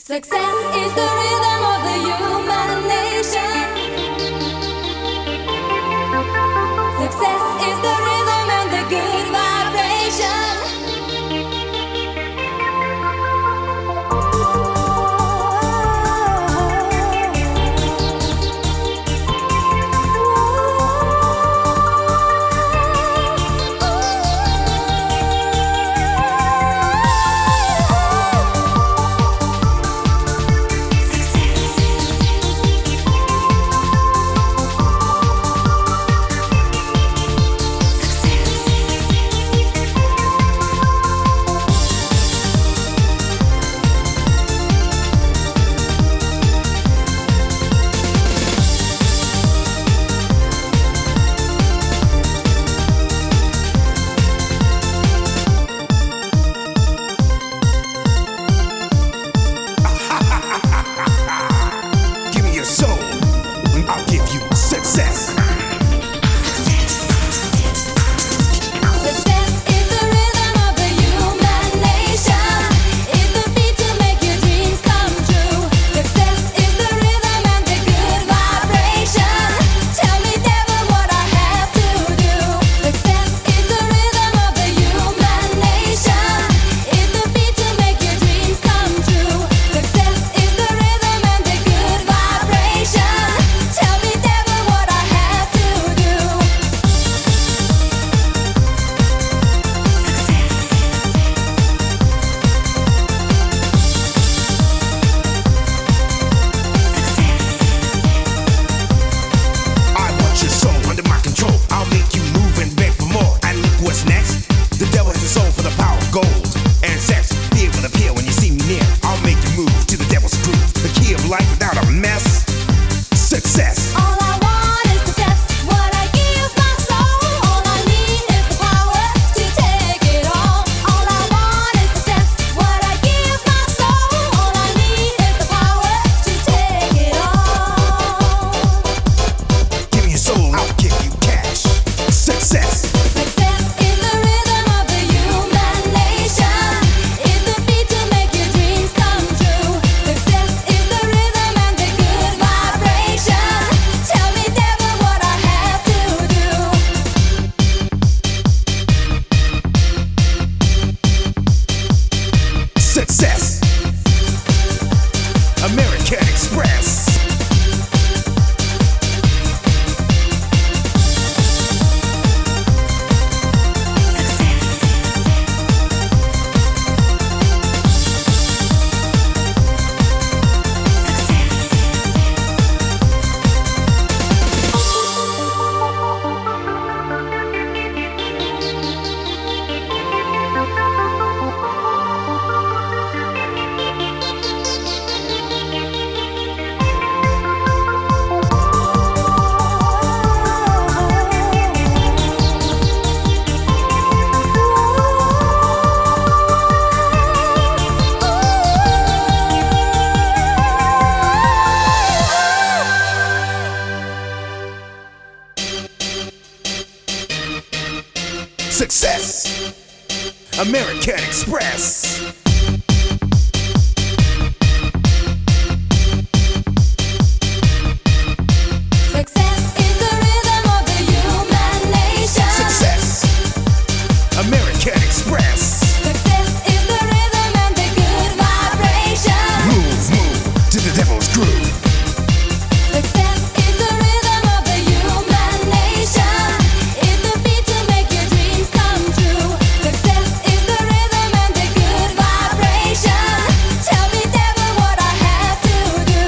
Success is the rhythm of the human nation. Success is the rhythm and the good vibration. Success, American Express. Success, American Express. Success is the rhythm of the human nation. Success, American Express. Success is the rhythm and the good vibration. Move, move to the devil's groove. Success is the rhythm of the human nation. Is the beat to make your dreams come true. Success is the rhythm and the good vibration. Tell me, devil, what I have to do.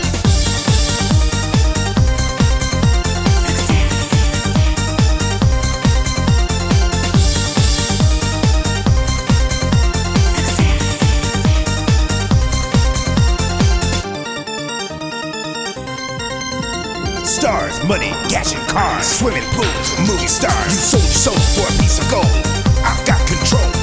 Stars, money, cash and cars, swimming pools, movie stars. You sold your soul for a piece of gold. I've got control.